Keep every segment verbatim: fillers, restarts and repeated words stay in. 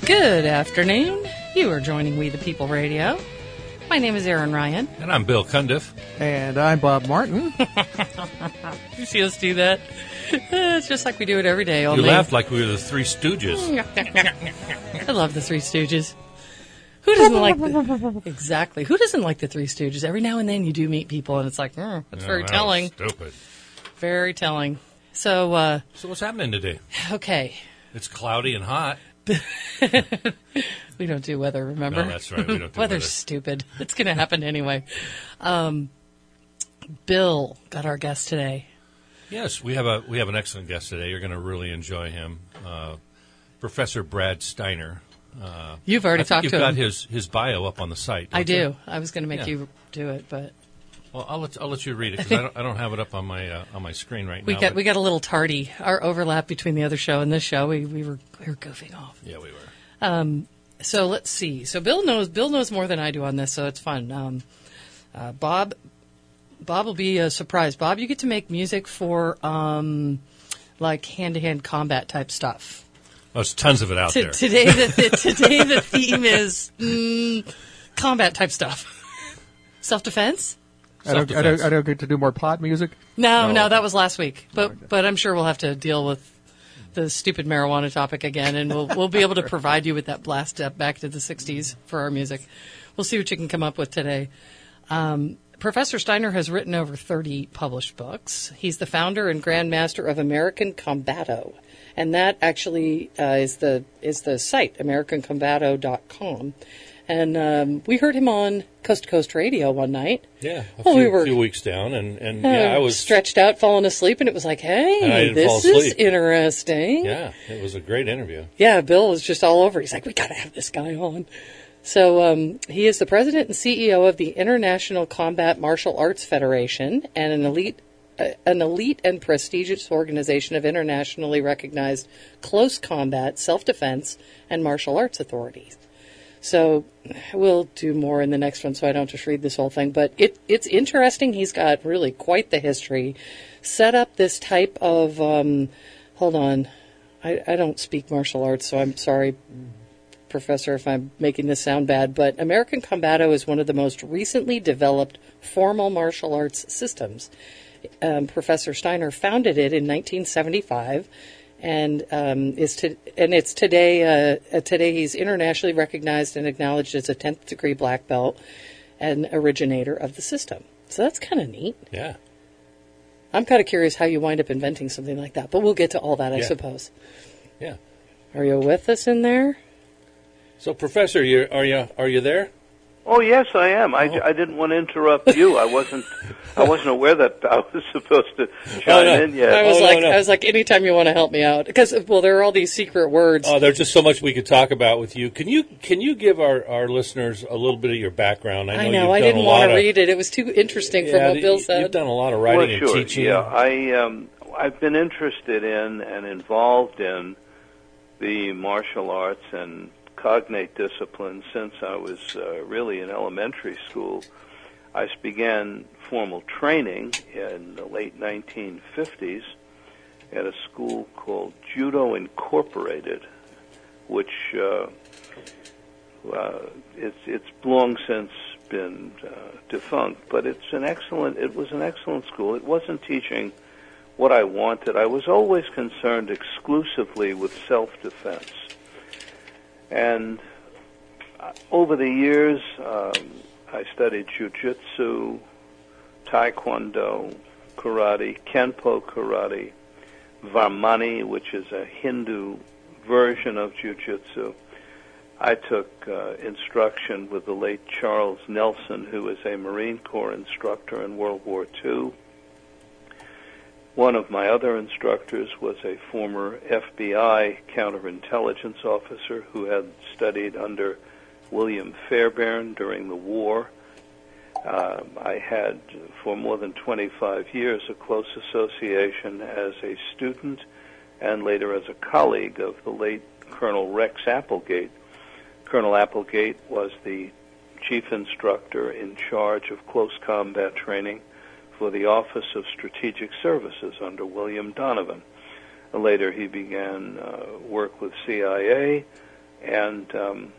Good afternoon. You are joining We the People Radio. My name is Aaron Ryan. And I'm Bill Cundiff. And I'm Bob Martin. You see us do that? It's just like we do it every day. Only. You laughed like we were the Three Stooges. I love the Three Stooges. Who doesn't like the... Exactly. Who doesn't like the Three Stooges? Every now and then you do meet people, and it's like, mm, that's Oh, very that telling. was stupid. Very telling. So, uh... So what's happening today? Okay. It's cloudy and hot. We don't do weather, remember? No, that's right. We don't do Weather's weather. stupid. It's going to happen anyway. Um, Bill got our guest today. Yes, we have a we have an excellent guest today. You're going to really enjoy him, uh, Professor Brad Steiner. Uh, You've already I think talked you've to got him. his his bio up on the site. I don't do. you? I was going to make Yeah. you do it, but Well, I'll let I'll let you read it because I, I, don't, I don't have it up on my uh, on my screen right we now. got but- we got a little tardy. Our overlap between the other show and this show, we we were we were goofing off. Yeah, we were. Um, so let's see. So Bill knows Bill knows more than I do on this, so it's fun. Um, uh, Bob Bob will be a surprise. Bob, you get to make music for um, like hand to hand combat type stuff. Oh, there's tons of it out T- there. Today the, the today the theme is mm, combat type stuff. Self defense. I don't, I, don't, I don't get to do more pod music. No, No. no, that was last week. But Okay. but I'm sure we'll have to deal with the stupid marijuana topic again, and we'll we'll be able to provide you with that blast up back to the sixties for our music. We'll see what you can come up with today. Um, Professor Steiner has written over thirty published books. He's the founder and grandmaster of American Combato, and that actually uh, is the is the site american combato dot com. And um, we heard him on Coast to Coast Radio one night. Yeah, a Well, few, we were- few weeks down, and, and Uh, yeah, I was stretched out, falling asleep, and it was like, And I hey, didn't fall this is asleep. interesting. Yeah, it was a great interview. Yeah, Bill was just all over. He's like, we got to have this guy on. So um, he is the president and C E O of the International Combat Martial Arts Federation and an elite, uh, an elite and prestigious organization of internationally recognized close combat, self-defense, and martial arts authorities. So we'll do more in the next one, so I don't just read this whole thing. But it, it's interesting. He's got really quite the history. Set up this type of, um, hold on, I, I don't speak martial arts, so I'm sorry, Professor, if I'm making this sound bad. But American Combato is one of the most recently developed formal martial arts systems. Um, Professor Steiner founded it in nineteen seventy-five. And um, is to and it's today. Uh, today, he's internationally recognized and acknowledged as a tenth degree black belt and originator of the system. So that's kind of neat. Yeah. I'm kind of curious how you wind up inventing something like that, but we'll get to all that, I Yeah. suppose. Yeah. Are you with us in there? So, Professor, you are you are you there? Oh yes, I am. I, Oh. I didn't want to interrupt you. I wasn't. I wasn't aware that I was supposed to chime Oh, no. in yet. I was Oh, no, like, no. I was like, anytime you want to help me out, because well, there are all these secret words. Oh, there's just so much we could talk about with you. Can you can you give our, our listeners a little bit of your background? I know, know. you've I done didn't a want lot to of, read it. It was too interesting from yeah, what Bill you- said. You've done a lot of writing well, sure. and teaching. Yeah, I um, I've been interested in and involved in the martial arts and cognate discipline since I was uh, really in elementary school. I began formal training in the late nineteen fifties at a school called Judo Incorporated, which uh, uh, it's it's long since been uh, defunct, but it's an excellent. It was an excellent school. It wasn't teaching what I wanted. I was always concerned exclusively with self-defense. And uh, over the years, um, I studied jiu-jitsu, taekwondo, karate, kenpo karate, varmani, which is a Hindu version of jiu-jitsu. I took uh, instruction with the late Charles Nelson, who was a Marine Corps instructor in World War Two. One of my other instructors was a former F B I counterintelligence officer who had studied under William Fairbairn during the war. Um, I had, for more than twenty-five years, a close association as a student and later as a colleague of the late Colonel Rex Applegate. Colonel Applegate was the chief instructor in charge of close combat training for the Office of Strategic Services under William Donovan. Later he began uh, work with C I A And um,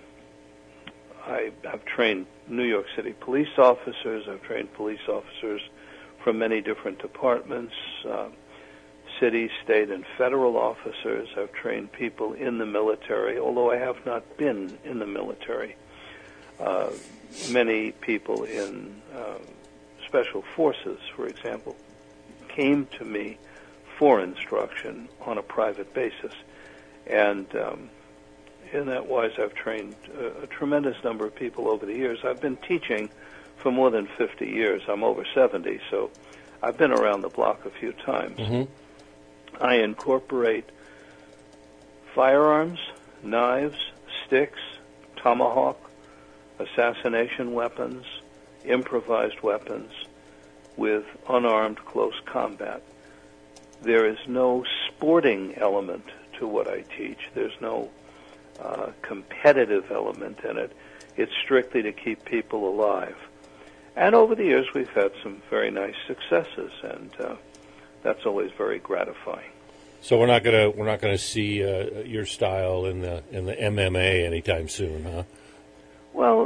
I, I've trained New York City police officers. I've trained police officers from many different departments, uh, city, state, and federal officers. I've trained people in the military, although I have not been in the military. Uh, many people in uh, special forces, for example, came to me for instruction on a private basis. And um, in that wise, I've trained a, a tremendous number of people over the years. I've been teaching for more than fifty years. I'm over seventy, so I've been around the block a few times. Mm-hmm. I incorporate firearms, knives, sticks, tomahawk, assassination weapons, improvised weapons with unarmed close combat. There is no sporting element to what I teach. There's no uh, competitive element in it. It's strictly to keep people alive. And over the years, we've had some very nice successes, and uh, that's always very gratifying. So we're not gonna we're not gonna see uh, your style in the in the M M A anytime soon, huh? Well,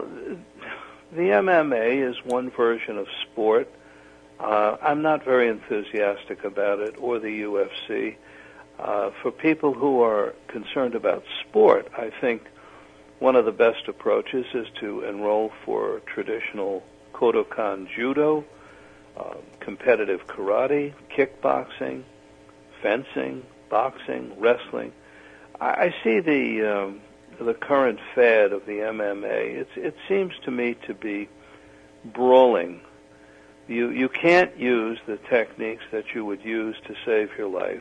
the M M A is one version of sport. Uh, I'm not very enthusiastic about it, or the U F C. Uh, for people who are concerned about sport, I think one of the best approaches is to enroll for traditional Kodokan Judo, uh, competitive karate, kickboxing, fencing, boxing, wrestling. I, I see the um, the current fad of the M M A. It's, it seems to me to be brawling. You you can't use the techniques that you would use to save your life,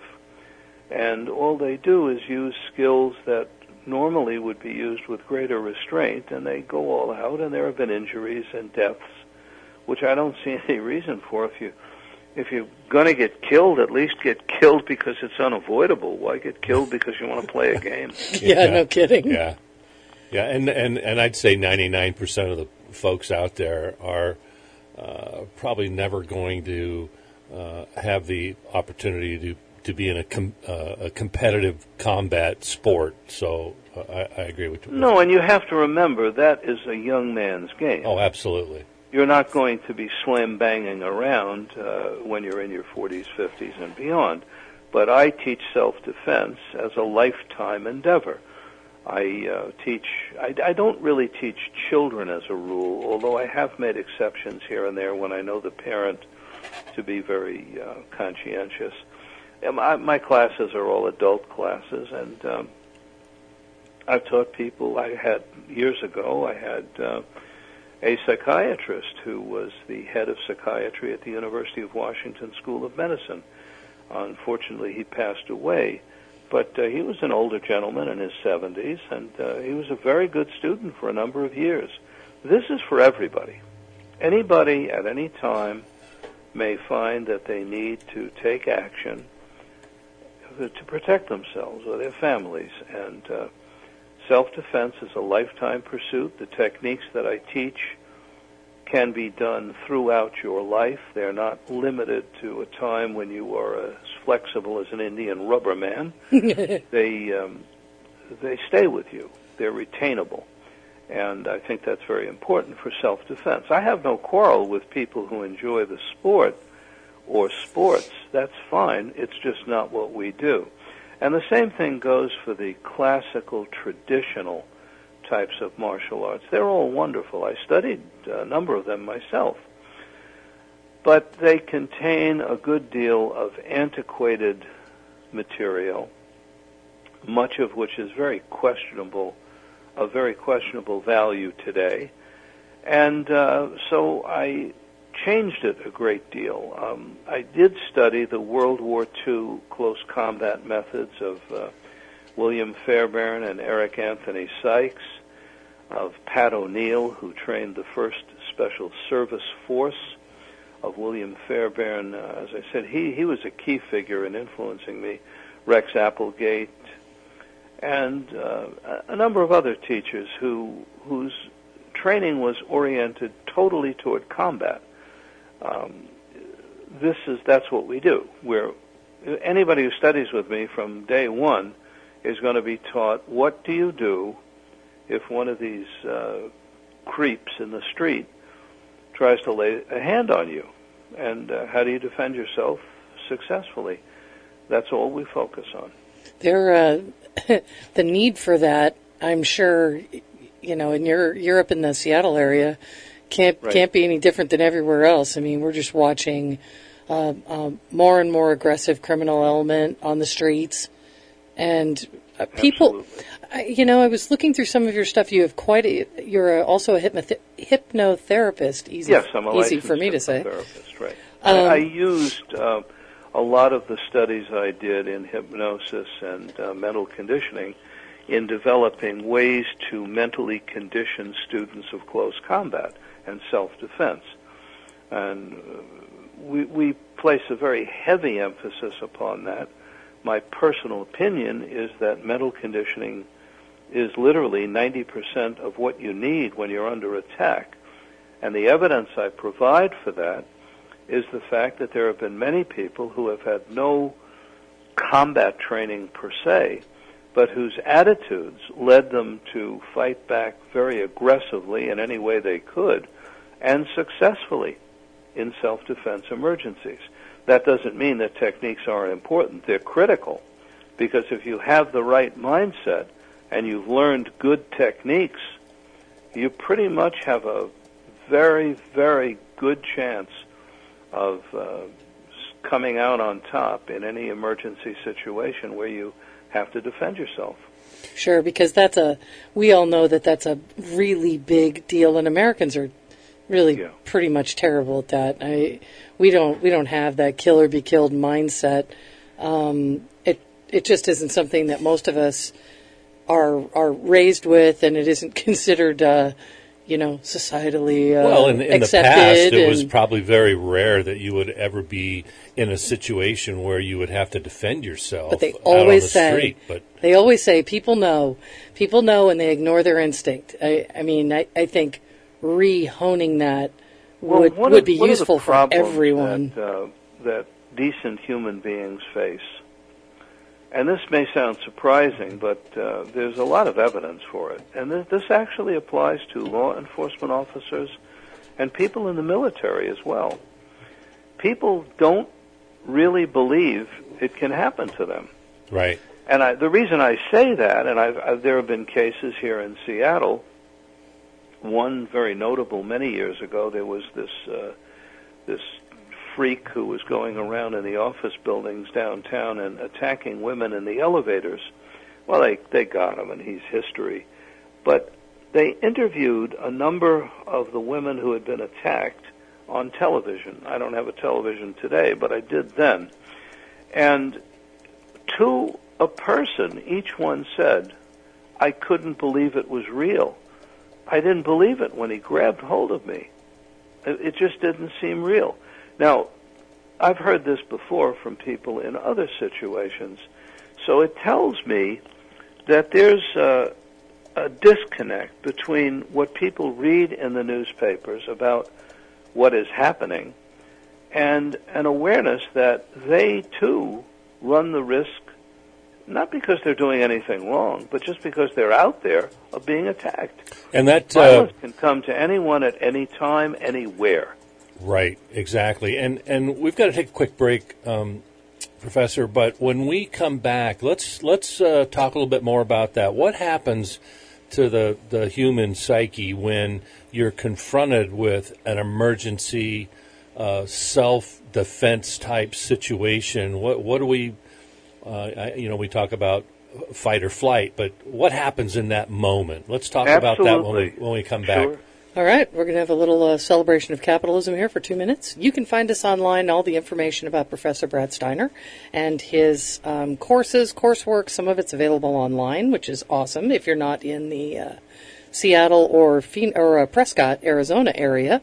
and all they do is use skills that normally would be used with greater restraint, and they go all out, and there have been injuries and deaths, which I don't see any reason for. If you if you're going to get killed, at least get killed because it's unavoidable. Why get killed because you want to play a game? yeah, yeah, no kidding. Yeah, yeah, and and and I'd say ninety-nine percent of the folks out there are uh, probably never going to uh, have the opportunity to. to be in a, com- uh, a competitive combat sport, so uh, I, I agree with you. No, and you have to remember that is a young man's game. Oh, absolutely. You're not going to be slam-banging around uh, when you're in your forties, fifties, and beyond. But I teach self-defense as a lifetime endeavor. I uh, teach, I, I don't really teach children as a rule, although I have made exceptions here and there when I know the parent to be very uh, conscientious. My, my classes are all adult classes, and um, I've taught people. I had, years ago, I had uh, a psychiatrist who was the head of psychiatry at the University of Washington School of Medicine. Unfortunately, he passed away, but uh, he was an older gentleman in his seventies, and uh, he was a very good student for a number of years. This is for everybody. Anybody at any time may find that they need to take action to protect themselves or their families. And uh, self-defense is a lifetime pursuit. The techniques that I teach can be done throughout your life. They're not limited to a time when you are as flexible as an Indian rubber man. they, um, they stay with you. They're retainable. And I think that's very important for self-defense. I have no quarrel with people who enjoy the sport or sports. That's fine. It's just not what we do. And the same thing goes for the classical, traditional types of martial arts. They're all wonderful. I studied a number of them myself. But they contain a good deal of antiquated material, much of which is very questionable, of very questionable value today. And uh, so I changed it a great deal. Um, I did study the World War Two close combat methods of uh, William Fairbairn and Eric Anthony Sykes, of Pat O'Neill, who trained the first Special Service Force, of William Fairbairn. Uh, as I said, he, he was a key figure in influencing me, Rex Applegate, and uh, a number of other teachers who whose training was oriented totally toward combat. Um, this is that's what we do. We're, anybody who studies with me from day one is going to be taught what do you do if one of these uh, creeps in the street tries to lay a hand on you? And uh, how do you defend yourself successfully? That's all we focus on. There, uh, the need for that, I'm sure, you know, in your, Europe in the Seattle area, can't Right. can't be any different than everywhere else. I mean, we're just watching uh, uh, more and more aggressive criminal element on the streets, and uh, people. I, you know, I was looking through some of your stuff. You have quite a. You're a, also a hypnoth- hypnotherapist. Easy, yes, I'm a easy licensed for me to say. Hypnotherapist, right? Um, I, I used uh, a lot of the studies I did in hypnosis and uh, mental conditioning in developing ways to mentally condition students of close combat and self-defense. And uh, we, we place a very heavy emphasis upon that. My personal opinion is that mental conditioning is literally ninety percent of what you need when you're under attack. And the evidence I provide for that is the fact that there have been many people who have had no combat training per se, but whose attitudes led them to fight back very aggressively in any way they could and successfully in self-defense emergencies. That doesn't mean that techniques aren't important. They're critical, because if you have the right mindset and you've learned good techniques, you pretty much have a very, very good chance of uh, coming out on top in any emergency situation where you have to defend yourself. Sure, because that's a. We all know that that's a really big deal, and Americans are really Yeah. pretty much terrible at that. I we don't we don't have that kill or be killed mindset. Um, it it just isn't something that most of us are are raised with, and it isn't considered. Uh, you know, societally uh, well, in, in the accepted. past, it and, was probably very rare that you would ever be in a situation where you would have to defend yourself. But they out always on the say, street. But they always say, people know, people know, and they ignore their instinct. I, I mean, I, I think re-honing that would well, would of, be one useful of the for problems everyone. That, uh, that decent human beings face, and this may sound surprising, but uh, there's a lot of evidence for it. And th- this actually applies to law enforcement officers and people in the military as well. People don't really believe it can happen to them. right. And I, the reason I say that, and I've, I've, there have been cases here in Seattle. One very notable many years ago, there was this uh, this freak who was going around in the office buildings downtown and attacking women in the elevators. Well, they, they got him, and he's history. But they interviewed a number of the women who had been attacked on television. I don't have a television today, but I did then. And to a person, each one said, I couldn't believe it was real. I didn't believe it when he grabbed hold of me. It just didn't seem real. Now, I've heard this before from people in other situations, so it tells me that there's a, a disconnect between what people read in the newspapers about what is happening and an awareness that they, too, run the risk, not because they're doing anything wrong, but just because they're out there of being attacked. And that Violence uh, can come to anyone at any time, anywhere. Right, exactly. And and we've got to take a quick break, um, Professor. But when we come back, let's let's uh, talk a little bit more about that. What happens to the, the human psyche when you're confronted with an emergency, uh, self-defense type situation? What what do we, uh, I, you know, we talk about fight or flight, but what happens in that moment? Let's talk Absolutely. about that when we when we come back. Sure. All right, we're going to have a little uh, celebration of capitalism here for two minutes. You can find us online, all the information about Professor Brad Steiner and his um, courses, coursework. Some of it's available online, which is awesome if you're not in the uh, Seattle or, Phoen- or uh, Prescott, Arizona area.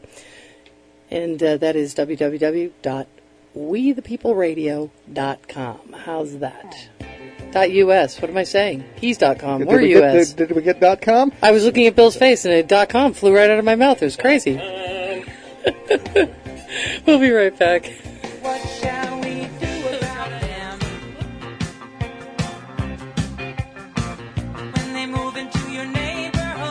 And uh, that is w w w dot we the people radio dot com. How's that? Dot .us. What am I saying? He's dot .com. Did We're we U get, S. did, did we get dot .com? I was looking at Bill's face, and a dot .com flew right out of my mouth. It was crazy. We'll be right back. What shall we do about them? When they move into your neighborhood,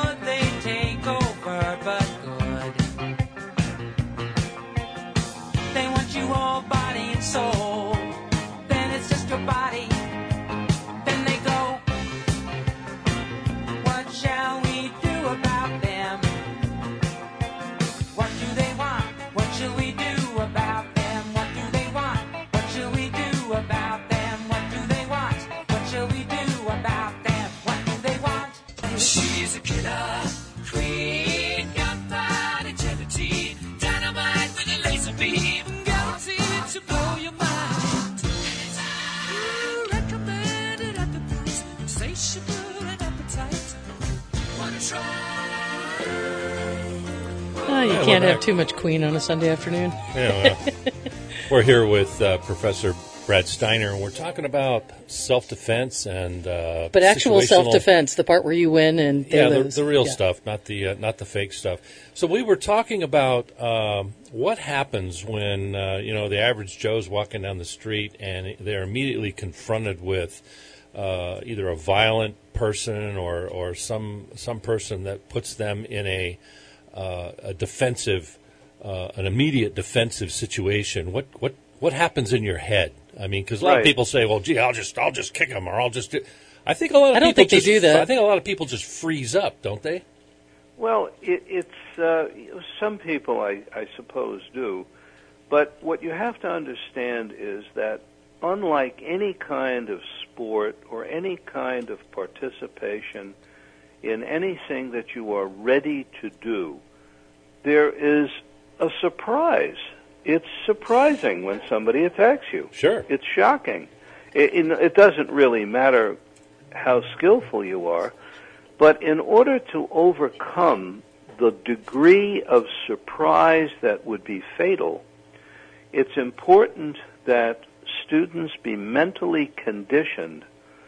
you Yeah, can't we're have back. too much Queen on a Sunday afternoon. Yeah, well, we're here with uh, Professor Brad Steiner, and we're talking about self-defense and uh, But actual situational- self-defense, the part where you win and they Yeah, the, lose. the real Yeah. stuff, not the uh, not the fake stuff. So we were talking about um, what happens when uh, you know the average Joe's walking down the street and they're immediately confronted with uh, either a violent person or or some some person that puts them in a uh, a defensive, uh, an immediate defensive situation. What what what happens in your head? I mean, because a lot Right. of people say, "Well, gee, I'll just I'll just kick him, or I'll just do." I think a lot of I don't people think they just, do that. I think a lot of people just freeze up, don't they? Well, it, it's uh, some people, I, I suppose, do. But what you have to understand is that unlike any kind of sport or any kind of participation in anything that you are ready to do, there is a surprise. It's surprising when somebody attacks you. Sure. It's shocking. It, it, it doesn't really matter how skillful you are, but in order to overcome the degree of surprise that would be fatal, it's important that students be mentally conditioned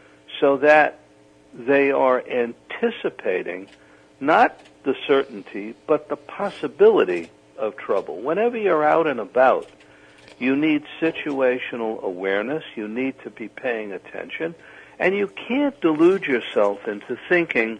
so that they are anticipating not the certainty, but the possibility of trouble. Whenever you're out and about, you need situational awareness. You need to be paying attention. And you can't delude yourself into thinking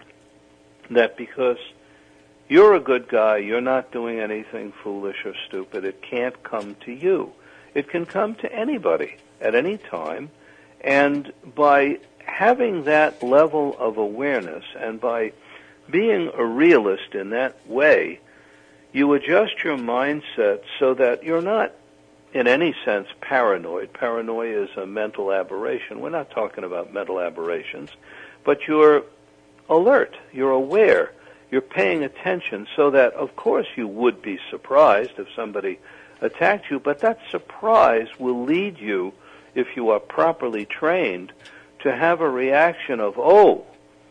that because you're a good guy, you're not doing anything foolish or stupid. It can't come to you. It can come to anybody at any time. And by having that level of awareness and by being a realist in that way, you adjust your mindset so that you're not, in any sense, paranoid. Paranoia is a mental aberration. We're not talking about mental aberrations, but you're alert, you're aware, you're paying attention so that, of course, you would be surprised if somebody attacked you, but that surprise will lead you, if you are properly trained, to have a reaction of, oh,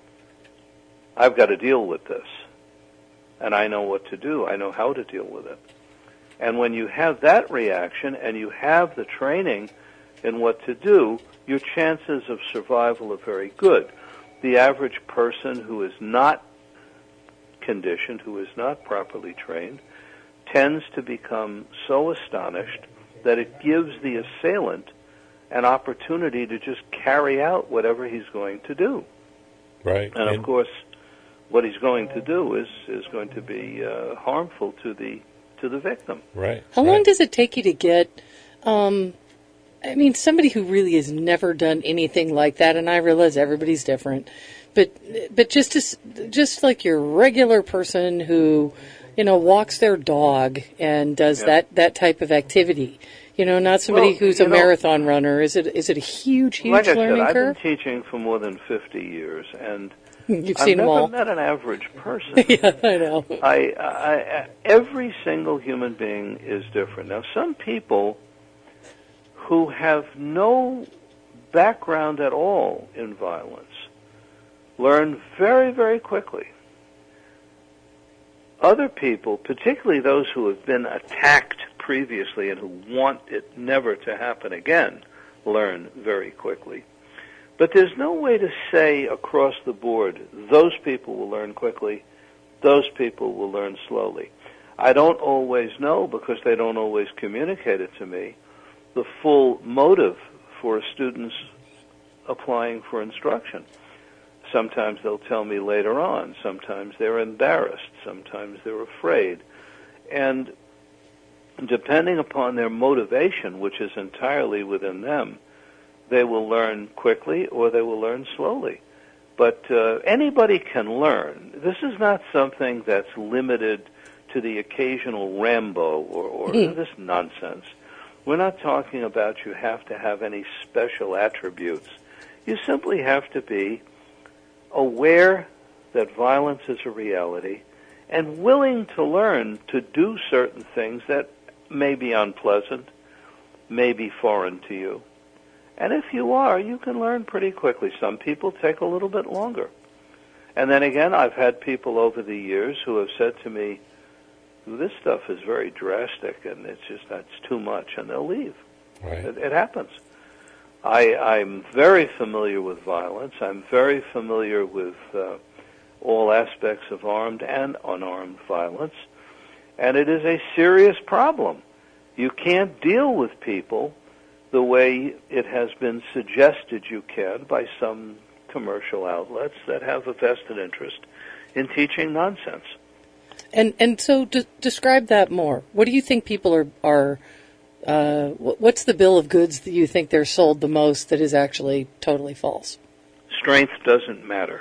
I've got to deal with this, and I know what to do, I know how to deal with it. And when you have that reaction and you have the training in what to do, your chances of survival are very good. The average person who is not conditioned, who is not properly trained, tends to become so astonished that it gives the assailant an opportunity to just carry out whatever he's going to do. Right. And, of course, what he's going to do is, is going to be uh, harmful to the to the victim. Right. How right. long does it take you to get, um, I mean, somebody who really has never done anything like that, and I realize everybody's different, but but just to, just like your regular person who, you know, walks their dog and does Yeah. that, that type of activity, you know, not somebody Well, who's you a know, marathon runner. Is it is it a huge, huge Like I said, learning I've curve? been teaching for more than fifty years, and You've I've seen them never all. met an average person. Yeah, I know. I, I, I, every single human being is different. Now, some people who have no background at all in violence learn very, very quickly. Other people, particularly those who have been attacked previously and who want it never to happen again, learn very quickly. But there's no way to say across the board, those people will learn quickly, those people will learn slowly. I don't always know, because they don't always communicate it to me, the full motive for students applying for instruction. Sometimes they'll tell me later on. Sometimes they're embarrassed. Sometimes they're afraid. And depending upon their motivation, which is entirely within them, they will learn quickly or they will learn slowly. But uh, anybody can learn. This is not something that's limited to the occasional Rambo or, or Mm. this nonsense. We're not talking about you have to have any special attributes. You simply have to be aware that violence is a reality and willing to learn to do certain things that may be unpleasant, may be foreign to you. And if you are, you can learn pretty quickly. Some people take a little bit longer. And then again, I've had people over the years who have said to me, this stuff is very drastic, and it's just that's too much, and they'll leave. Right. It, it happens. I, I'm very familiar with violence. I'm very familiar with uh, all aspects of armed and unarmed violence, and it is a serious problem. You can't deal with people the way it has been suggested you can by some commercial outlets that have a vested interest in teaching nonsense. And and so de- describe that more. What do you think people are are? Uh, what's the bill of goods that you think they're sold the most that is actually totally false? Strength doesn't matter.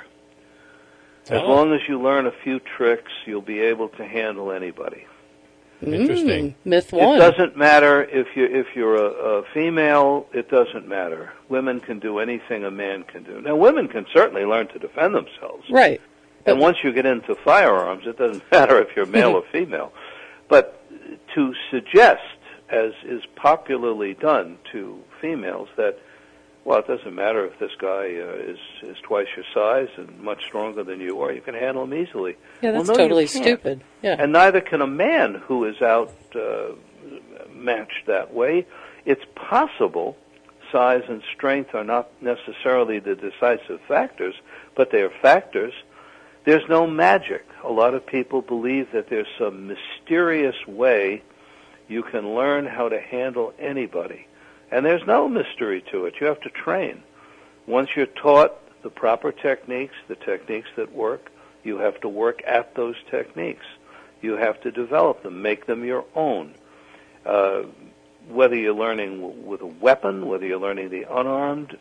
As Oh. long as you learn a few tricks, you'll be able to handle anybody. Interesting. Mm, myth one. It doesn't matter if you if you're a, a female. It doesn't matter. Women can do anything a man can do. Now, women can certainly learn to defend themselves. Right. And once you get into firearms, it doesn't matter if you're male or female. But to suggest, as is popularly done to females, that, well, it doesn't matter if this guy uh, is, is twice your size and much stronger than you are, you can handle him easily. Yeah, that's well, no, totally you can't. stupid. Yeah. And neither can a man who is out uh, matched that way. It's possible size and strength are not necessarily the decisive factors, but they are factors. There's no magic. A lot of people believe that there's some mysterious way you can learn how to handle anybody. And there's no mystery to it. You have to train. Once you're taught the proper techniques, the techniques that work, you have to work at those techniques. You have to develop them, make them your own. Uh, whether you're learning w- with a weapon, whether you're learning the unarmed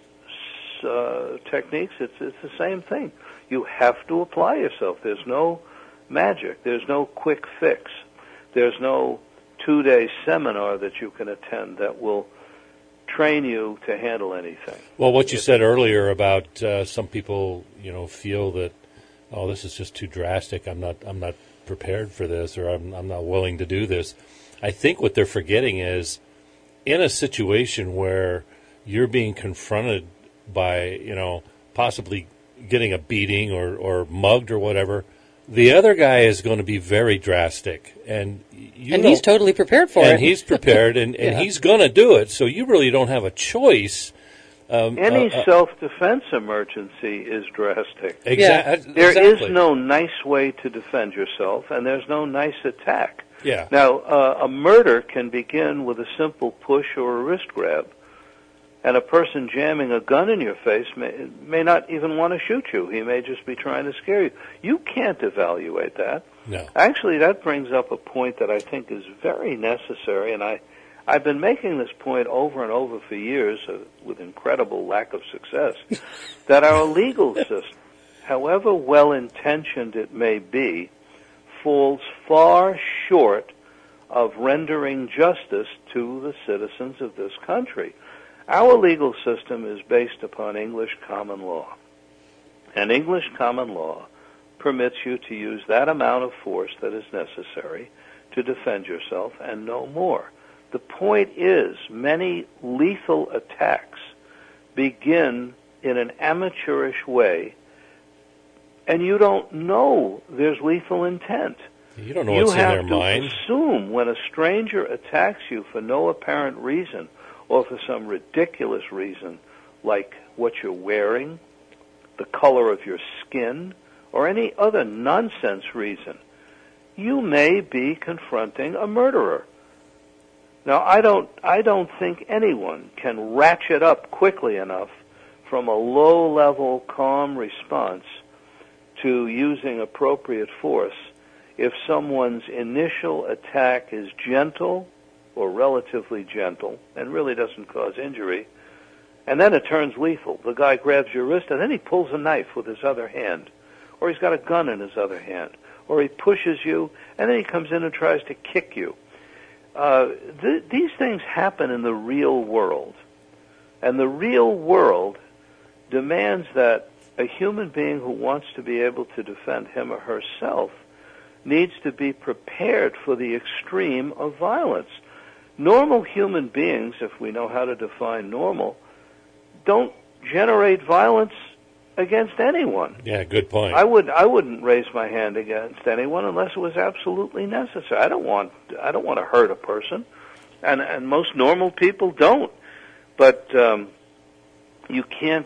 uh, techniques, it's, it's the same thing. You have to apply yourself. There's no magic. There's no quick fix. There's no two-day seminar that you can attend that will train you to handle anything. Well, what you said earlier about uh, some people, you know, feel that, oh, this is just too drastic. I'm not, I'm not prepared for this, or I'm, I'm not willing to do this. I think what they're forgetting is, in a situation where you're being confronted by, you know, possibly getting a beating or, or mugged or whatever, the other guy is going to be very drastic, and you and he's totally prepared for and it. And he's prepared, and, and Yeah. he's going to do it. So you really don't have a choice. Um, Any uh, uh, self-defense emergency is drastic. exa- Yeah. There exactly. is no nice way to defend yourself, and there's no nice attack. Yeah. Now, uh, a murder can begin with a simple push or a wrist grab, and a person jamming a gun in your face may, may not even want to shoot you. He may just be trying to scare you. You can't evaluate that. No. Actually, that brings up a point that I think is very necessary, and I, I've been making this point over and over for years uh, with incredible lack of success, that our legal system, however well-intentioned it may be, falls far short of rendering justice to the citizens of this country. Our legal system is based upon English common law, and English common law permits you to use that amount of force that is necessary to defend yourself and no more. The point is, many lethal attacks begin in an amateurish way, and you don't know there's lethal intent. You don't know You what's in have their to mind. assume when a stranger attacks you for no apparent reason or for some ridiculous reason, like what you're wearing, the color of your skin, or any other nonsense reason, you may be confronting a murderer. Now, I don't, I don't think anyone can ratchet up quickly enough from a low-level, calm response to using appropriate force if someone's initial attack is gentle or relatively gentle and really doesn't cause injury, and then it turns lethal. The guy grabs your wrist and then he pulls a knife with his other hand, or he's got a gun in his other hand, or he pushes you and then he comes in and tries to kick you. Uh, th- these things happen in the real world, and the real world demands that a human being who wants to be able to defend him or herself needs to be prepared for the extreme of violence. Normal human beings, if we know how to define normal, don't generate violence against anyone. Yeah, good point. I would I wouldn't raise my hand against anyone unless it was absolutely necessary. I don't want I don't want to hurt a person, and and most normal people don't. But um, you can't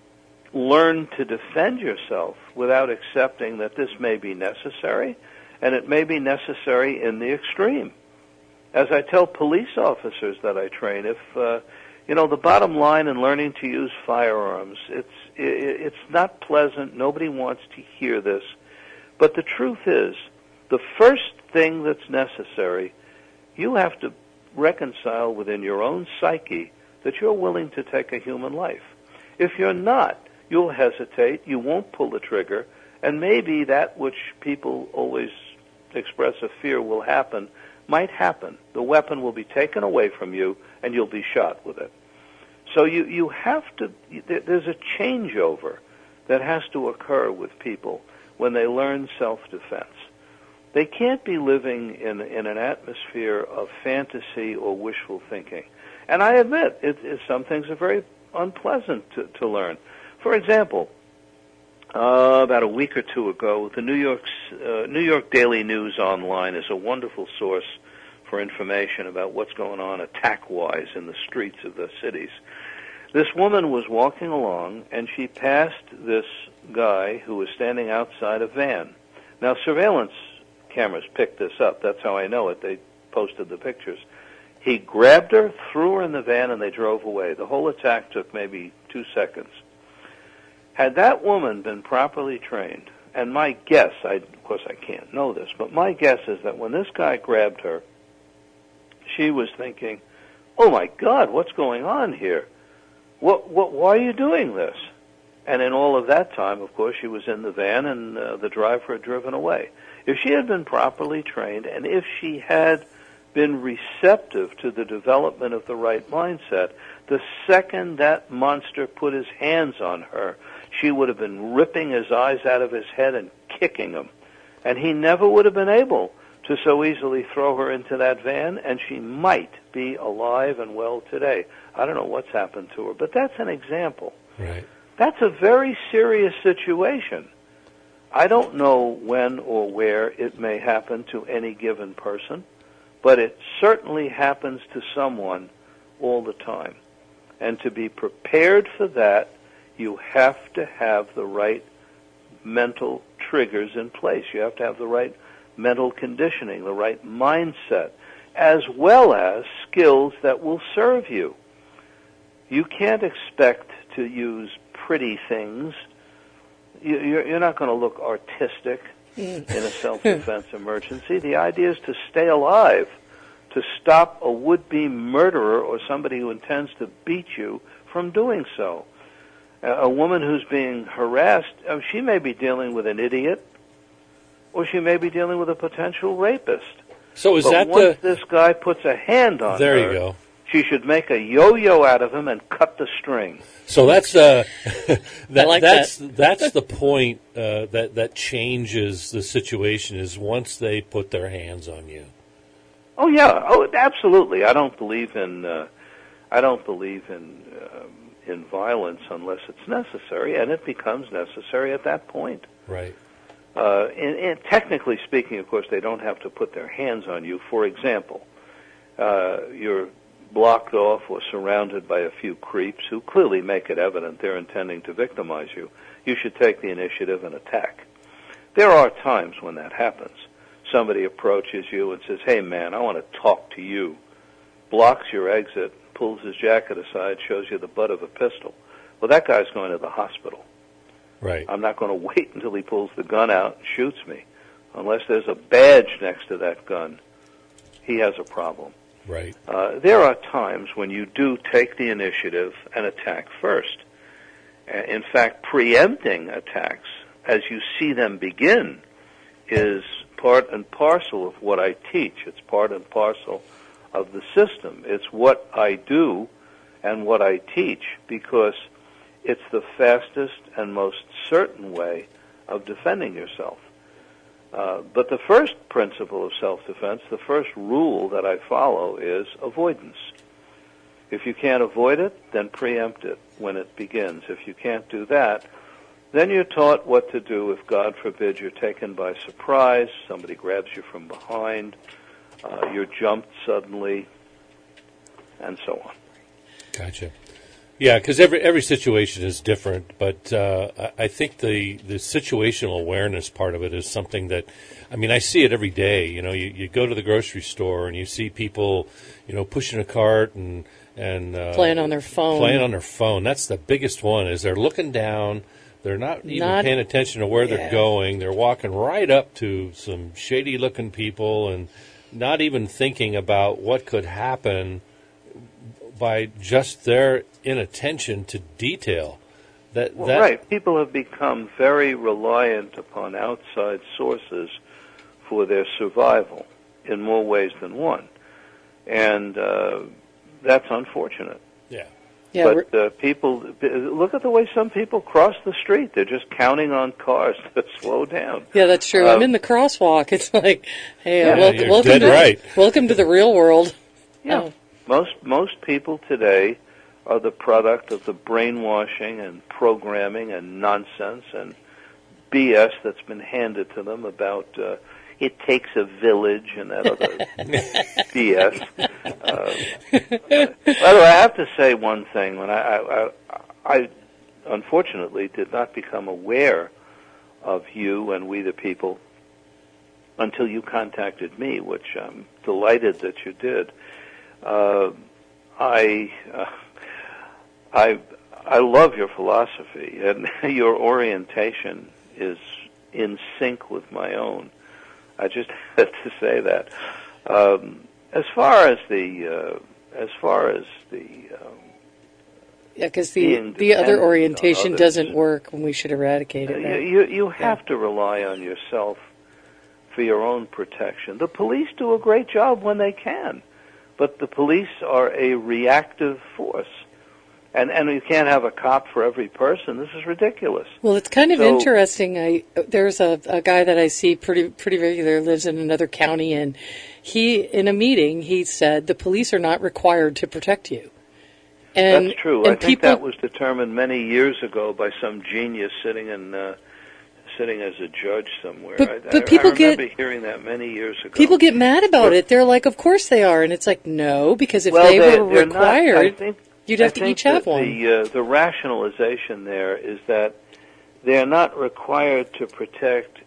learn to defend yourself without accepting that this may be necessary, and it may be necessary in the extreme. As I tell police officers that I train, if uh, you know, the bottom line in learning to use firearms, it's it, it's not pleasant. Nobody wants to hear this, but the truth is, the first thing that's necessary, you have to reconcile within your own psyche that you're willing to take a human life. If you're not, you'll hesitate. You won't pull the trigger, and maybe that which people always express a fear will happen might happen. The weapon will be taken away from you, and you'll be shot with it. So you, you have to, there's a changeover that has to occur with people when they learn self-defense. They can't be living in, in an atmosphere of fantasy or wishful thinking. And I admit, it, it, some things are very unpleasant to, to learn. For example, uh, about a week or two ago, the New York's, uh, New York Daily News Online is a wonderful source for information about what's going on attack-wise in the streets of the cities. This woman was walking along, and she passed this guy who was standing outside a van. Now, surveillance cameras picked this up. That's how I know it. They posted the pictures. He grabbed her, threw her in the van, and they drove away. The whole attack took maybe two seconds. Had that woman been properly trained, and my guess, I, of course I can't know this, but my guess is that when this guy grabbed her, she was thinking, oh my God, what's going on here? What, what, why are you doing this? And in all of that time, of course, she was in the van and uh, the driver had driven away. If she had been properly trained and if she had been receptive to the development of the right mindset, the second that monster put his hands on her, she would have been ripping his eyes out of his head and kicking him. And he never would have been able to so easily throw her into that van, and she might be alive and well today. I don't know what's happened to her, but that's an example. Right. That's a very serious situation. I don't know when or where it may happen to any given person, but it certainly happens to someone all the time. And to be prepared for that, you have to have the right mental triggers in place. You have to have the right mental conditioning, the right mindset, as well as skills that will serve you. You can't expect to use pretty things. You're not going to look artistic in a self-defense emergency. The idea is to stay alive, to stop a would-be murderer or somebody who intends to beat you from doing so. A woman who's being harassed, she may be dealing with an idiot, or she may be dealing with a potential rapist. So is but that once the... this guy puts a hand on there her, you go. She should make a yo-yo out of him and cut the string. So that's uh, that, like that's that. that's the point uh, that that changes the situation is once they put their hands on you. Oh yeah, oh absolutely. I don't believe in uh, I don't believe in uh, in violence unless it's necessary, and it becomes necessary at that point. Right. Uh, and, and technically speaking, of course, they don't have to put their hands on you. For example, uh, you're blocked off or surrounded by a few creeps who clearly make it evident they're intending to victimize you. You should take the initiative and attack. There are times when that happens. Somebody approaches you and says, hey, man, I want to talk to you, blocks your exit, pulls his jacket aside, shows you the butt of a pistol. Well, that guy's going to the hospital. Right. I'm not going to wait until he pulls the gun out and shoots me. Unless there's a badge next to that gun, he has a problem. Right. Uh, there are times when you do take the initiative and attack first. Uh, in fact, preempting attacks as you see them begin is part and parcel of what I teach. It's part and parcel of the system. It's what I do and what I teach because it's the fastest and most certain way of defending yourself. Uh, but the first principle of self-defense, the first rule that I follow is avoidance. If you can't avoid it, then preempt it when it begins. If you can't do that, Then you're taught what to do if, God forbid, you're taken by surprise, somebody grabs you from behind, uh, you're jumped suddenly, and so on. Gotcha. Yeah, because every every situation is different, but uh, I I think the, the situational awareness part of it is something that, I mean, I see it every day. You know, you, you go to the grocery store and you see people, you know, pushing a cart and and uh, Playing on their phone. Playing on their phone. That's the biggest one. Is they're looking down. They're not even Not- paying attention to where yeah. they're going. They're walking right up to some shady-looking people and not even thinking about what could happen by just their inattention to detail. That, Well, that right. People have become very reliant upon outside sources for their survival in more ways than one. And uh, that's unfortunate. Yeah. Yeah, we're- But uh, people, look at the way some people cross the street. They're just counting on cars to slow down. yeah, that's true. Uh, I'm in the crosswalk. It's like, hey, Yeah, uh, wel- you're welcome dead to right. welcome to the real world. Yeah. Oh. Most most people today are the product of the brainwashing and programming and nonsense and B S that's been handed to them about uh, it takes a village and that other B S. Uh, by the way, I have to say one thing. When I, I, I, I unfortunately did not become aware of you and We the People until you contacted me, which I'm delighted that you did. Uh, I, uh, I, I love your philosophy, and your orientation is in sync with my own. I just had to say that. Um, as far as the, uh, as far as the, um, Yeah, because the being the other dependent on orientation others. doesn't work when we should eradicate it. you, right? you, you have to rely on yourself for your own protection. The police do a great job when they can. But the police are a reactive force. And and you can't have a cop for every person. This is ridiculous. Well, it's kind of So- interesting. I there's a, a guy that I see pretty pretty regular, lives in another county, and he in a meeting he said the police are not required to protect you. And That's true. And I think people, that was determined many years ago by some genius sitting in uh, sitting as a judge somewhere. But- I, but I, people I remember get- hearing that many years ago. people get mad about Well- it. They're like, "Of course they are," and it's like, no, because if well, they they're, were they're not- required, I think, you'd have I to think each have that one. The, uh, the rationalization there is that they're not required to protect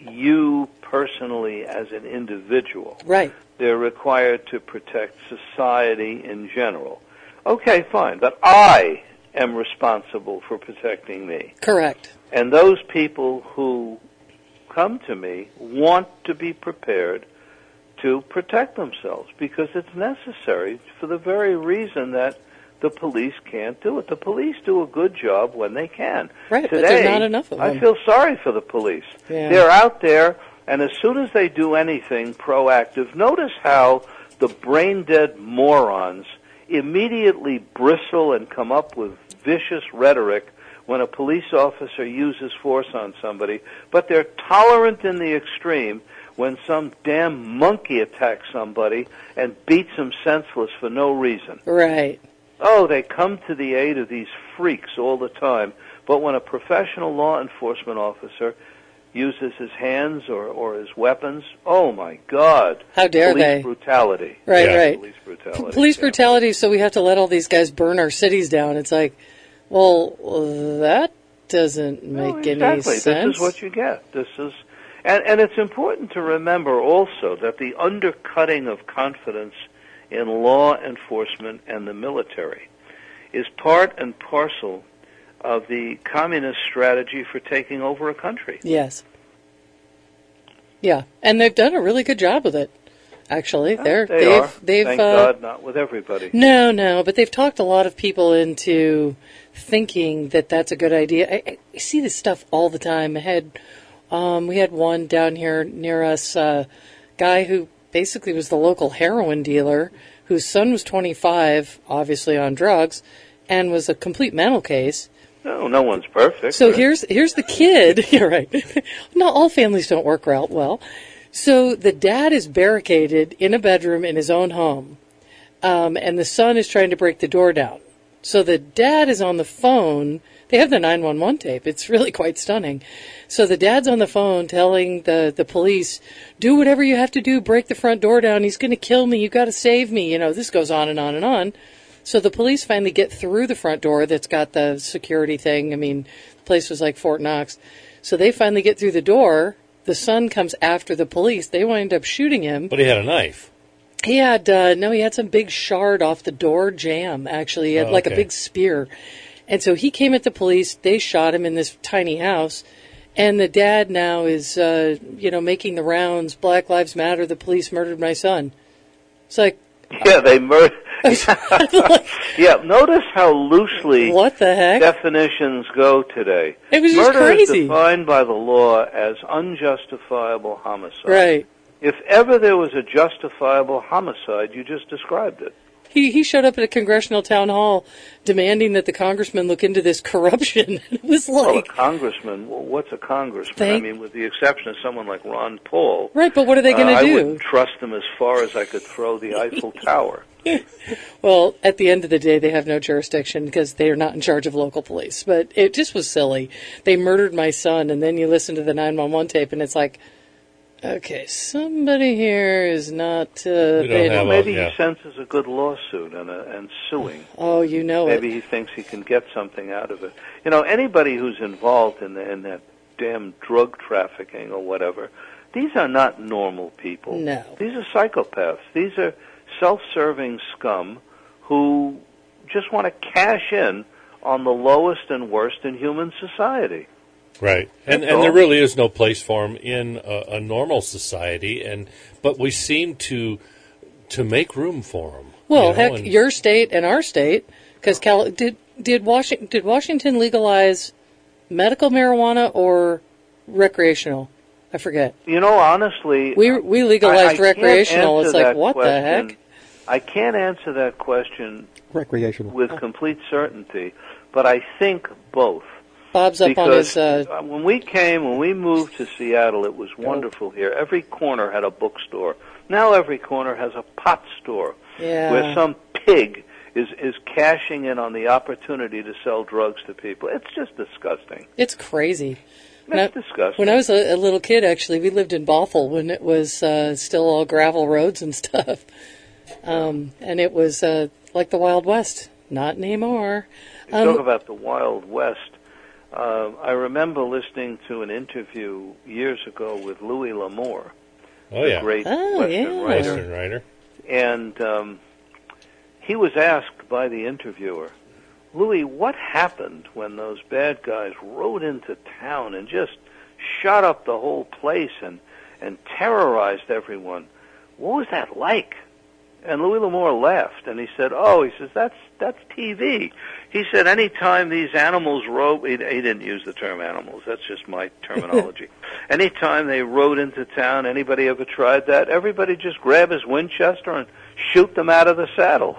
you personally as an individual. Right. They're required to protect society in general. Okay, fine, but I am responsible for protecting me. Correct. And those people who come to me want to be prepared to protect themselves because it's necessary for the very reason that the police can't do it. The police do a good job when they can. Right, but Today, there's not enough of I them. feel sorry for the police. Yeah. They're out there, and as soon as they do anything proactive, notice how the brain-dead morons immediately bristle and come up with vicious rhetoric when a police officer uses force on somebody, but they're tolerant in the extreme when some damn monkey attacks somebody and beats him senseless for no reason. Right. Oh, they come to the aid of these freaks all the time, but when a professional law enforcement officer uses his hands or, or his weapons, oh my God. How dare police they? brutality. Right, Yeah. right. Police brutality. Police yeah. brutality, so we have to let all these guys burn our cities down. It's like, well, that doesn't make No, any exactly. sense. This is what you get. This is, and, and it's important to remember also that the undercutting of confidence in law enforcement and the military is part and parcel of the communist strategy for taking over a country. Yes. Yeah, and they've done a really good job with it. Actually, they're They they've are. they've Thank uh, God, not with everybody. no no, but they've talked a lot of people into thinking that that's a good idea. I, I see this stuff all the time. I had um, we had one down here near us, uh, guy who basically was the local heroin dealer, whose son was twenty-five, obviously on drugs, and was a complete mental case. No, no one's perfect. So right? here's here's the kid. You're right. Not all families don't work out well. So the dad is barricaded in a bedroom in his own home, um, and the son is trying to break the door down. So the dad is on the phone They have the nine one one tape. It's really quite stunning. So the dad's on the phone telling the, the police, do whatever you have to do, break the front door down. He's going to kill me. You got to save me. You know, this goes on and on and on. So the police finally get through the front door that's got the security thing. I mean, the place was like Fort Knox. So they finally get through the door. The son comes after the police. They wind up shooting him. But he had a knife. He had, uh, no, he had some big shard off the door jamb, actually. He had Oh, like a okay. big spear. And so he came at the police. They shot him in this tiny house. And the dad now is, uh, you know, making the rounds. Black Lives Matter. The police murdered my son. It's like, Yeah, they murdered. Yeah, notice how loosely what the heck? definitions go today. It was just Murder crazy. is defined by the law as unjustifiable homicide. Right. If ever there was a justifiable homicide, you just described it. He he showed up at a congressional town hall demanding that the congressman look into this corruption. It was Well, a like, congressman, well, what's a congressman? Thank- I mean, with the exception of someone like Ron Paul. right, but what are they going to uh, I do? wouldn't trust them as far as I could throw the Eiffel Tower. Well, at the end of the day, they have no jurisdiction because they are not in charge of local police. But it just was silly. They murdered my son, and then you listen to the nine one one tape, and it's like, okay, somebody here is not... Uh, We don't they- have a- Maybe yeah. he senses a good lawsuit and, a, and suing. oh, you know Maybe it. he thinks he can get something out of it. You know, anybody who's involved in, the, in that damn drug trafficking or whatever, these are not normal people. No. These are psychopaths. These are self-serving scum who just want to cash in on the lowest and worst in human society. Right, and That's and there all. really is no place for him in a, a normal society, and but we seem to to make room for him. Well, you know, heck, and- your state and our state, because Cal- did did Washington did Washington legalize medical marijuana or recreational? I forget. You know, honestly, We we legalized I- I can't recreational. answer It's like that what the question. heck? I can't answer that question Recreational. with complete certainty, but I think both. Bob's up on his. Because Uh, uh, when we came, when we moved to Seattle, it was wonderful here. Every corner had a bookstore. Now every corner has a pot store yeah. where some pig is is cashing in on the opportunity to sell drugs to people. It's just disgusting. It's crazy. When It's I- disgusting. When I was a, a little kid, actually, we lived in Bothell when it was uh, still all gravel roads and stuff. Um, and it was uh, like the Wild West. Not anymore. You Um, talk about the Wild West. Uh, I remember listening to an interview years ago with Louis L'Amour, oh the yeah, great Oh, Western yeah. writer. Western writer. And um, he was asked by the interviewer, Louis, what happened when those bad guys rode into town and just shot up the whole place and, and terrorized everyone? What was that like? And Louis L'Amour laughed, and he said, oh, he says, that's that's T V. He said, any time these animals rode, he, he didn't use the term animals, that's just my terminology. Anytime they rode into town, anybody ever tried that, everybody just grab his Winchester and shoot them out of the saddle.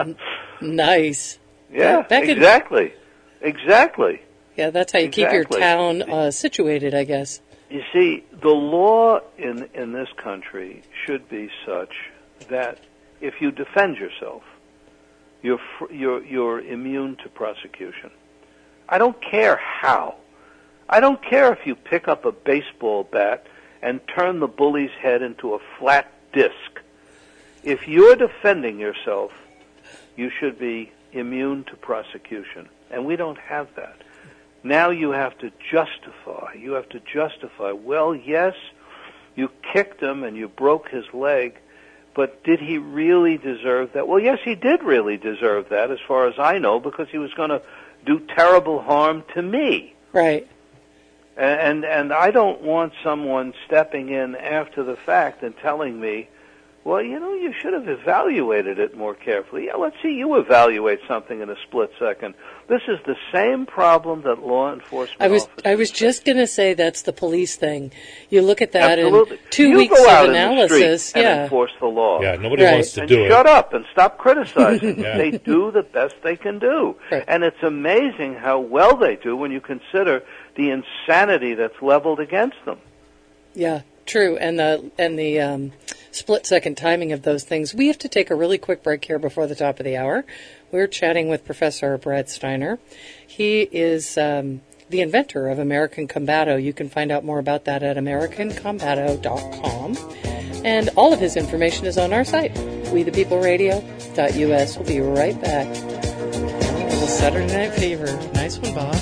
nice. Yeah, Back in- exactly. Exactly. Yeah, that's how you keep your Exactly. town uh, situated, I guess. You see, the law in in this country should be such that if you defend yourself, you're fr- you're you're immune to prosecution. I don't care how. I don't care if you pick up a baseball bat and turn the bully's head into a flat disc. If you're defending yourself, you should be immune to prosecution, and we don't have that. Now you have to justify. You have to justify, well, yes, you kicked him and you broke his leg, but did he really deserve that? Well, yes, he did really deserve that, as far as I know, because he was going to do terrible harm to me. Right. And, and I don't want someone stepping in after the fact and telling me, well, you know, you should have evaluated it more carefully. Yeah, let's see you evaluate something in a split second. This is the same problem that law enforcement I was officers I was just going to say that's the police thing. You look at that Absolutely. in two you weeks go out of in the street analysis. and Yeah. enforce the law. Yeah, nobody Right. wants to And do shut it. up and stop criticizing. Yeah. They do the best they can do. Right. And it's amazing how well they do when you consider the insanity that's leveled against them. Yeah, true. And the and the um, split-second timing of those things. We have to take a really quick break here before the top of the hour. We're chatting with Professor Brad Steiner. He is um, the inventor of American Combato. You can find out more about that at american combato dot com. And all of his information is on our site, we the people radio dot U S. We'll be right back. Oh, Saturday Night Fever. Nice one, Bob.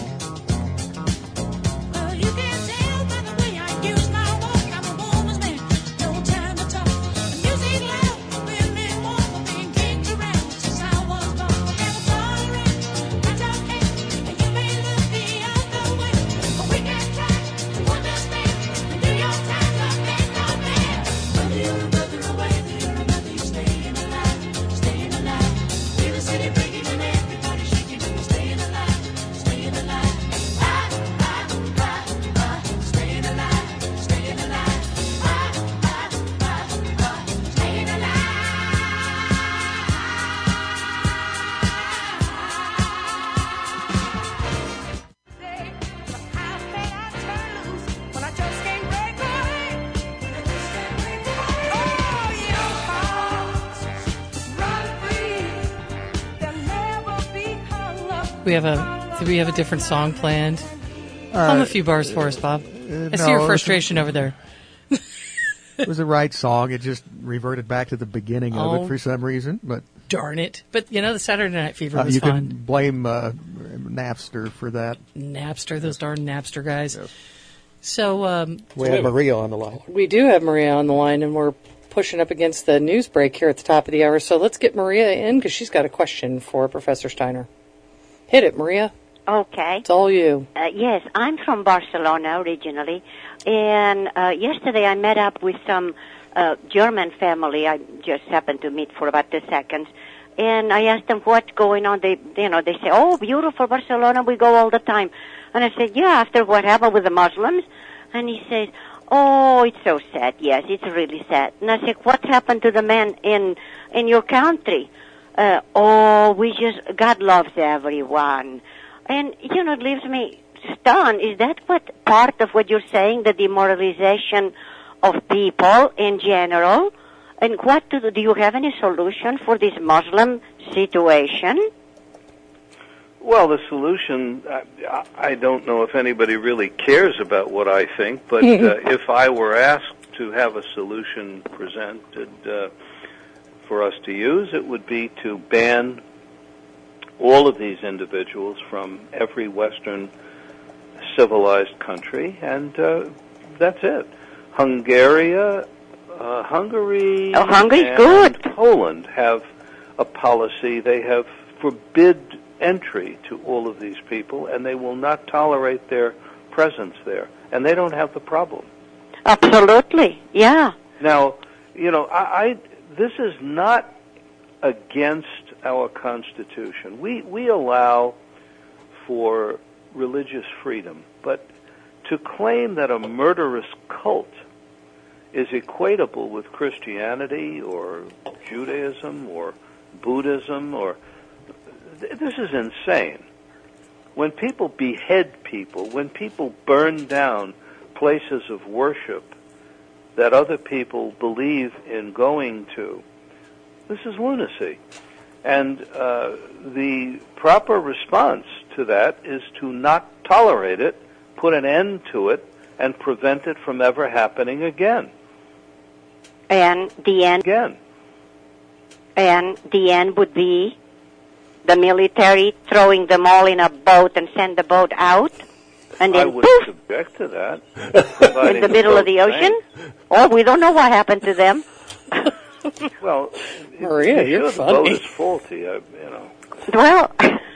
We have a. Do we have a different song planned? Uh, Hum a few bars for us, Bob. Uh, I see no, your frustration over there. It was the right song. It just reverted back to the beginning oh, of it for some reason. But darn it! But you know, the Saturday Night Fever uh, was you fun. You can blame uh, Napster for that. Napster, those darn Napster guys. Yes. So um, we have Maria on the line. We do have Maria on the line, and we're pushing up against the news break here at the top of the hour. So let's get Maria in because she's got a question for Professor Steiner. Hit it, Maria. Okay. It's all you. Uh, yes, I'm from Barcelona originally, and uh, yesterday I met up with some uh, German family. I just happened to meet for about two seconds, and I asked them what's going on. They, you know, they say, "Oh, beautiful Barcelona, we go all the time." And I said, "Yeah, after what happened with the Muslims?" And he said, "Oh, it's so sad. Yes, it's really sad." And I said, "What happened to the men in in your country?" Uh, oh, we just, God loves everyone. And, you know, it leaves me stunned. Is that what part of what you're saying, the demoralization of people in general? And what do, do you have any solution for this Muslim situation? Well, the solution, I, I don't know if anybody really cares about what I think, but uh, if I were asked to have a solution presented uh, for us to use, it would be to ban all of these individuals from every Western civilized country, and uh, that's it. Hungary, uh, Hungary, oh, Hungary's and good. Poland have a policy. They have forbid entry to all of these people, and they will not tolerate their presence there, and they don't have the problem. Absolutely, yeah. Now, you know, I, I this is not against our Constitution. We we allow for religious freedom, but to claim that a murderous cult is equatable with Christianity or Judaism or Buddhism or th- this is insane. When people behead people, when people burn down places of worship that other people believe in going to, this is lunacy. And uh, the proper response to that is to not tolerate it, put an end to it, and prevent it from ever happening again. And the end again. And the end would be the military throwing them all in a boat and send the bout out, and then I would poof, object to that. in the middle of the ocean. Oh, we don't know what happened to them. Well, Maria, you're sure funny. The boat is faulty, I, you know. Well,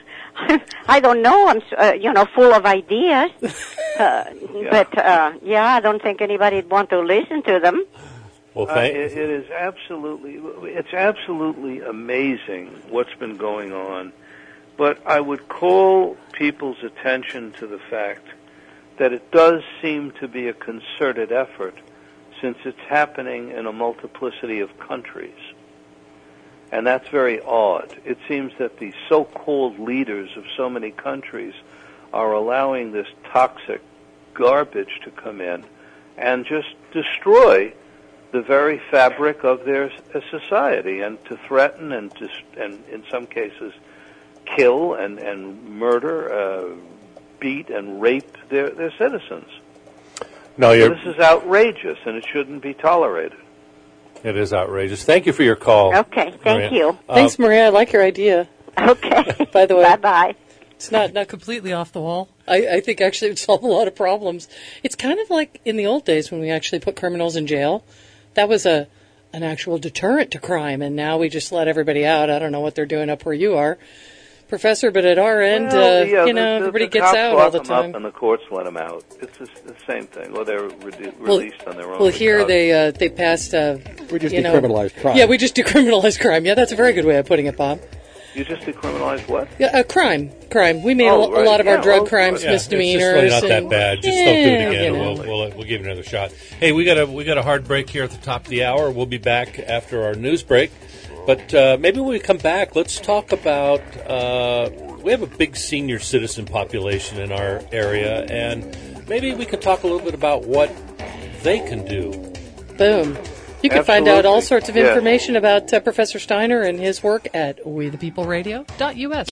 I don't know. I'm, uh, you know, full of ideas. Uh, yeah. But, uh, yeah, I don't think anybody'd want to listen to them. Well, uh, thank- it, it is absolutely, it's absolutely amazing what's been going on. But I would call people's attention to the fact that it does seem to be a concerted effort, since it's happening in a multiplicity of countries. And that's very odd. It seems that the so-called leaders of so many countries are allowing this toxic garbage to come in and just destroy the very fabric of their uh, society, and to threaten and to, and in some cases kill and, and murder, uh, beat and rape their, their citizens. No, So you're, this is outrageous, and it shouldn't be tolerated. it is outrageous. Thank you for your call. Okay, thank Maria. you. Uh, Thanks, Maria. I like your idea. Okay. By the way. Bye-bye. It's not, not completely off the wall. I, I think actually it would solve a lot of problems. It's kind of like in the old days when we actually put criminals in jail. That was a an actual deterrent to crime, and now we just let everybody out. I don't know what they're doing up where you are, Professor, but at our end, Well, uh, yeah, you know, the, the, everybody the gets cops out lock all the them time. Up and the courts let them out. It's the, the same thing. Well, they're re- Well, released on their own. well, here recovery. they uh, they passed. Uh, We just you know, decriminalized crime. Yeah, we just decriminalized crime. Yeah, that's a very good way of putting it, Bob. You just decriminalize what? Yeah, uh, crime, crime. We made Oh, a, right. a lot of Yeah, our drug well, crimes Yeah, it's just misdemeanors. really not that and- bad. Just yeah, don't do it again. you know. We'll, we'll we'll give you another shot. Hey, we got a we got a hard break here at the top of the hour. We'll be back after our news break. But uh, maybe when we come back, let's talk about. Uh, we have a big senior citizen population in our area, and maybe we could talk a little bit about what they can do. Boom. You can find out all Absolutely. sorts of Yeah. information about uh, Professor Steiner and his work at we the people radio dot U S.